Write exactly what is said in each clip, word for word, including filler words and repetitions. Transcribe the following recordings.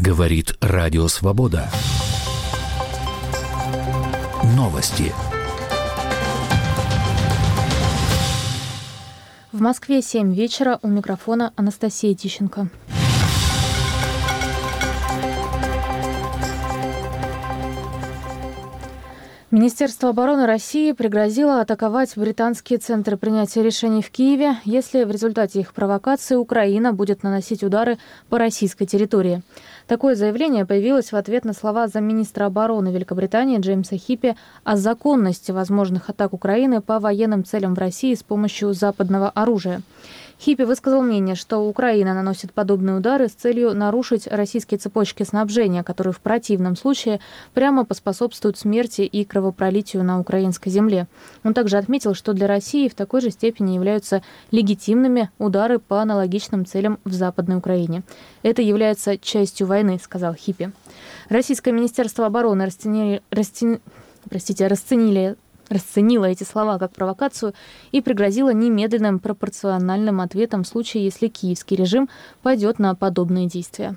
Говорит Радио Свобода. Новости. В Москве семь вечера, у микрофона Анастасия Тищенко. Министерство обороны России пригрозило атаковать британские центры принятия решений в Киеве, если в результате их провокации Украина будет наносить удары по российской территории. Такое заявление появилось в ответ на слова замминистра обороны Великобритании Джеймса Хиппи о законности возможных атак Украины по военным целям в России с помощью западного оружия. Хиппи высказал мнение, что Украина наносит подобные удары с целью нарушить российские цепочки снабжения, которые в противном случае прямо поспособствуют смерти и кровопролитию на украинской земле. Он также отметил, что для России в такой же степени являются легитимными удары по аналогичным целям в Западной Украине. Это является частью войны, сказал Хиппи. Российское министерство обороны расценили, расцен... Простите, расценили расценила эти слова как провокацию и пригрозила немедленным пропорциональным ответом в случае, если киевский режим пойдет на подобные действия.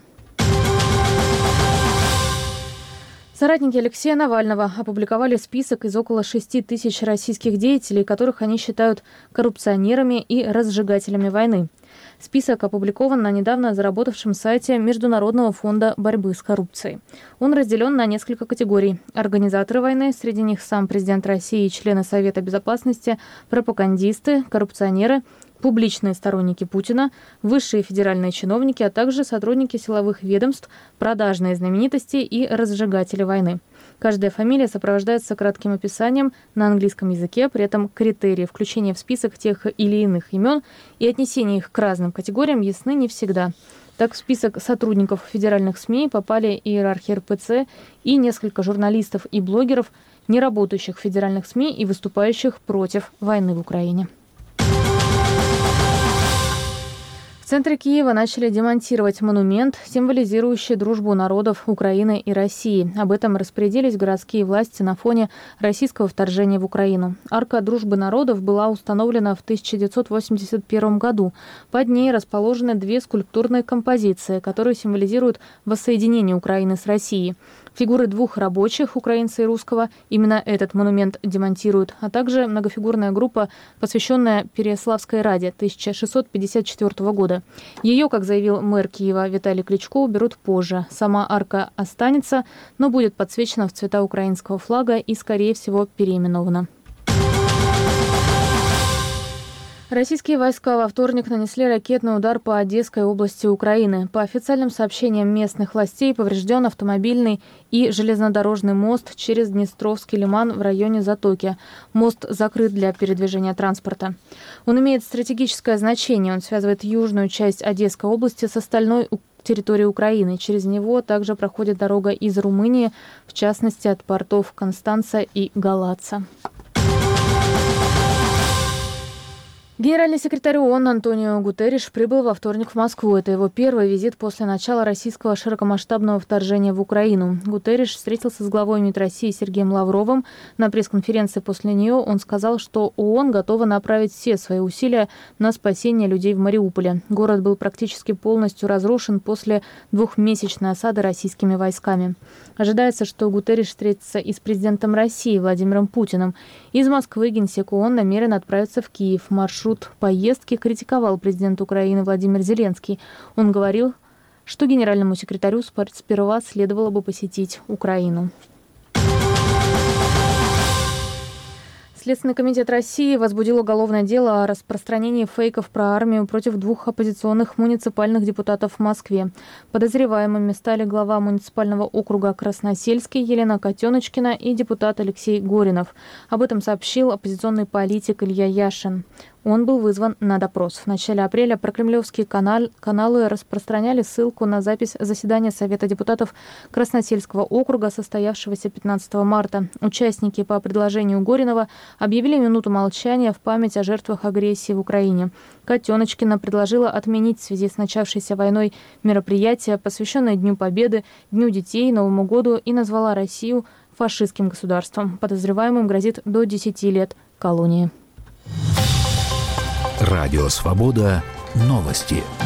Соратники Алексея Навального опубликовали список из около шести тысяч российских деятелей, которых они считают коррупционерами и разжигателями войны. Список опубликован на недавно заработавшем сайте Международного фонда борьбы с коррупцией. Он разделен на несколько категорий. Организаторы войны, среди них сам президент России и члены Совета Безопасности, пропагандисты, коррупционеры, публичные сторонники Путина, высшие федеральные чиновники, а также сотрудники силовых ведомств, продажные знаменитости и разжигатели войны. Каждая фамилия сопровождается кратким описанием на английском языке, при этом критерии включения в список тех или иных имен и отнесения их к разным категориям ясны не всегда. Так в список сотрудников федеральных СМИ попали иерархи эр пэ цэ и несколько журналистов и блогеров, не работающих в федеральных СМИ и выступающих против войны в Украине. В центре Киева начали демонтировать монумент, символизирующий дружбу народов Украины и России. Об этом распорядились городские власти на фоне российского вторжения в Украину. Арка дружбы народов была установлена в тысяча девятьсот восемьдесят первом году. Под ней расположены две скульптурные композиции, которые символизируют воссоединение Украины с Россией. Фигуры двух рабочих, украинца и русского, именно этот монумент демонтируют, а также многофигурная группа, посвященная Переяславской Раде тысяча шестьсот пятьдесят четвёртого года. Ее, как заявил мэр Киева Виталий Кличко, уберут позже. Сама арка останется, но будет подсвечена в цвета украинского флага и, скорее всего, переименована. Российские войска во вторник нанесли ракетный удар по Одесской области Украины. По официальным сообщениям местных властей, поврежден автомобильный и железнодорожный мост через Днестровский лиман в районе Затоки. Мост закрыт для передвижения транспорта. Он имеет стратегическое значение. Он связывает южную часть Одесской области с остальной территорией Украины. Через него также проходит дорога из Румынии, в частности от портов Констанца и Галаца. Генеральный секретарь ООН Антонио Гутерриш прибыл во вторник в Москву. Это его первый визит после начала российского широкомасштабного вторжения в Украину. Гутерриш встретился с главой МИД России Сергеем Лавровым. На пресс-конференции после нее он сказал, что ООН готова направить все свои усилия на спасение людей в Мариуполе. Город был практически полностью разрушен после двухмесячной осады российскими войсками. Ожидается, что Гутерриш встретится и с президентом России Владимиром Путиным. Из Москвы генсек ООН намерен отправиться в Киев. Маршрут поездки критиковал президент Украины Владимир Зеленский. Он говорил, что генеральному секретарю сперва следовало бы посетить Украину. Следственный комитет России возбудил уголовное дело о распространении фейков про армию против двух оппозиционных муниципальных депутатов в Москве. Подозреваемыми стали глава муниципального округа Красносельский Елена Котеночкина и депутат Алексей Горинов. Об этом сообщил оппозиционный политик Илья Яшин. Он был вызван на допрос. В начале апреля прокремлевские канал, каналы распространяли ссылку на запись заседания Совета депутатов Красносельского округа, состоявшегося пятнадцатого марта. Участники по предложению Горинова объявили минуту молчания в память о жертвах агрессии в Украине. Котеночкина предложила отменить в связи с начавшейся войной мероприятие, посвященное Дню Победы, Дню детей, Новому году, и назвала Россию фашистским государством. Подозреваемым грозит до десяти лет колонии. Радио Свобода. Новости.